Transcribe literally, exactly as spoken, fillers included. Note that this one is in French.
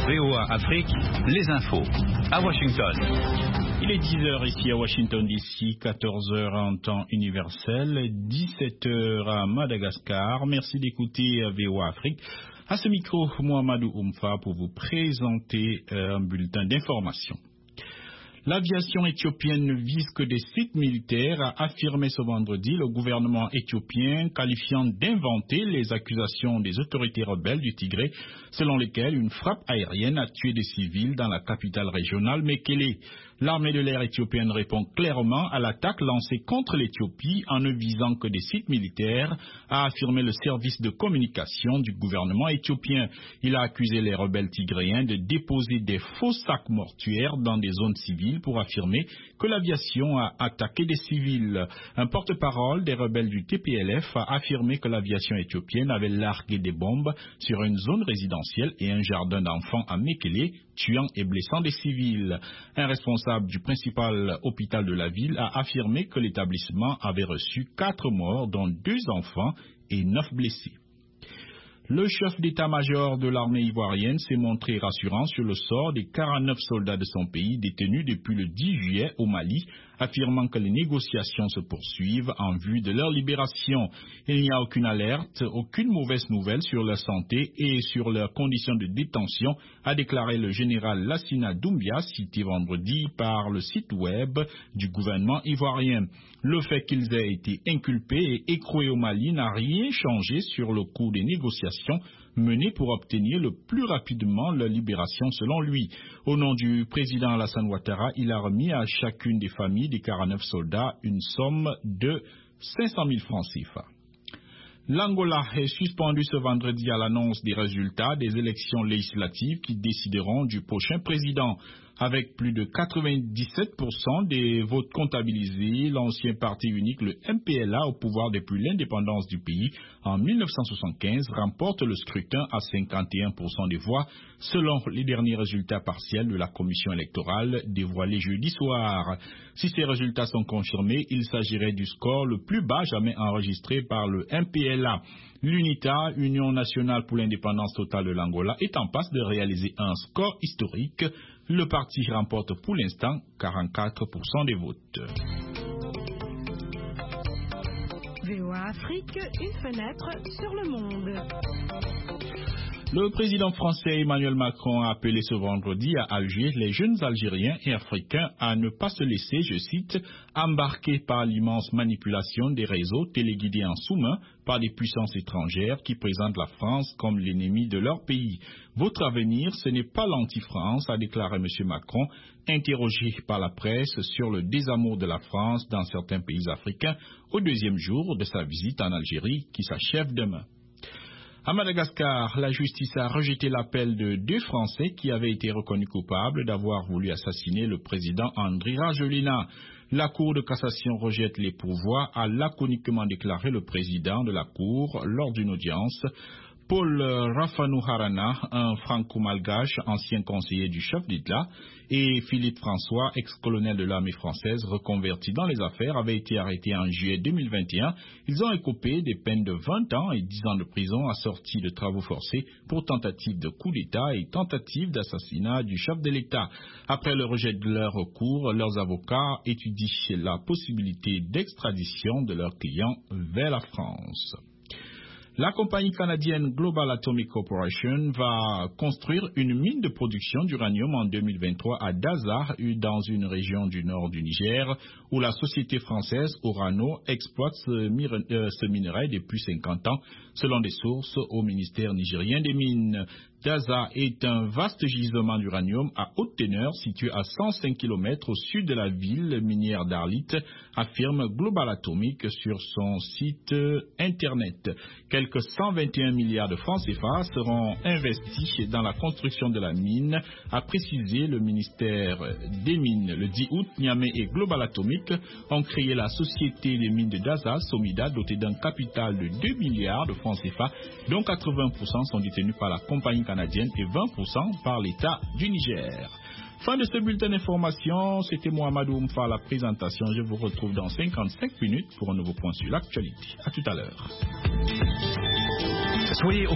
V O A Afrique, les infos. À Washington. Il est dix heures ici à Washington D C, quatorze heures en temps universel, dix-sept heures à Madagascar. Merci d'écouter V O A Afrique. À ce micro, Mohamedou Oumfa pour vous présenter un bulletin d'information. L'aviation éthiopienne ne vise que des sites militaires, a affirmé ce vendredi le gouvernement éthiopien, qualifiant d'inventer les accusations des autorités rebelles du Tigré, selon lesquelles une frappe aérienne a tué des civils dans la capitale régionale Mekele. L'armée de l'air éthiopienne répond clairement à l'attaque lancée contre l'Éthiopie en ne visant que des sites militaires, a affirmé le service de communication du gouvernement éthiopien. Il a accusé les rebelles tigréens de déposer des faux sacs mortuaires dans des zones civiles pour affirmer que l'aviation a attaqué des civils. Un porte-parole des rebelles du T P L F a affirmé que l'aviation éthiopienne avait largué des bombes sur une zone résidentielle et un jardin d'enfants à Mekele, tuant et blessant des civils. Un responsable du principal hôpital de la ville a affirmé que l'établissement avait reçu quatre morts, dont deux enfants et neuf blessés. Le chef d'état-major de l'armée ivoirienne s'est montré rassurant sur le sort des quarante-neuf soldats de son pays détenus depuis le dix juillet au Mali, affirmant que les négociations se poursuivent en vue de leur libération. Il n'y a aucune alerte, aucune mauvaise nouvelle sur leur santé et sur leurs conditions de détention, a déclaré le général Lassina Doumbia, cité vendredi par le site web du gouvernement ivoirien. Le fait qu'ils aient été inculpés et écroués au Mali n'a rien changé sur le cours des négociations menées pour obtenir le plus rapidement leur libération selon lui. Au nom du président Alassane Ouattara, il a remis à chacune des familles des quarante-neuf soldats une somme de cinq cent mille francs C F A. L'Angola est suspendu ce vendredi à l'annonce des résultats des élections législatives qui décideront du prochain président. Avec plus de quatre-vingt-dix-sept pour cent des votes comptabilisés, l'ancien parti unique, le M P L A, au pouvoir depuis l'indépendance du pays en mille neuf cent soixante-quinze, remporte le scrutin à cinquante et un pour cent des voix, selon les derniers résultats partiels de la commission électorale dévoilés jeudi soir. Si ces résultats sont confirmés, il s'agirait du score le plus bas jamais enregistré par le M P L A. L'UNITA, Union nationale pour l'indépendance totale de l'Angola, est en passe de réaliser un score historique. Le parti remporte pour l'instant quarante-quatre pour cent des votes. V O A Afrique, une fenêtre sur le monde. Le président français Emmanuel Macron a appelé ce vendredi à Alger les jeunes Algériens et Africains à ne pas se laisser, je cite, embarquer par l'immense manipulation des réseaux téléguidés en sous-main par des puissances étrangères qui présentent la France comme l'ennemi de leur pays. Votre avenir, ce n'est pas l'anti-France, a déclaré M. Macron, interrogé par la presse sur le désamour de la France dans certains pays africains au deuxième jour de sa visite en Algérie qui s'achève demain. À Madagascar, la justice a rejeté l'appel de deux Français qui avaient été reconnus coupables d'avoir voulu assassiner le président Andry Rajoelina. La Cour de cassation rejette les pourvois, a laconiquement déclaré le président de la Cour lors d'une audience. Paul Rafanouharana, un franco-malgache, ancien conseiller du chef d'État, et Philippe François, ex-colonel de l'armée française, reconverti dans les affaires, avaient été arrêtés en juillet deux mille vingt et un. Ils ont écopé des peines de vingt ans et dix ans de prison assorties de travaux forcés pour tentative de coup d'État et tentative d'assassinat du chef de l'État. Après le rejet de leur recours, leurs avocats étudient la possibilité d'extradition de leurs clients vers la France. La compagnie canadienne Global Atomic Corporation va construire une mine de production d'uranium en deux mille vingt-trois à Daza, dans une région du nord du Niger, où la société française Orano exploite ce minerai depuis cinquante ans, selon des sources au ministère nigérien des Mines. Daza est un vaste gisement d'uranium à haute teneur situé à cent cinq kilomètres au sud de la ville minière d'Arlit, affirme Global Atomic sur son site internet. Quelques cent vingt et un milliards de francs C F A seront investis dans la construction de la mine, a précisé le ministère des Mines. Le dix août, Niamey et Global Atomic ont créé la société des mines de Daza, Somida, dotée d'un capital de deux milliards de francs C F A, dont quatre-vingts pour cent sont détenus par la compagnie canadienne et vingt pour cent par l'État du Niger. Fin de ce bulletin d'information, c'était Mohamedou Oumfa à la présentation. Je vous retrouve dans cinquante-cinq minutes pour un nouveau point sur l'actualité. À tout à l'heure. Soyez au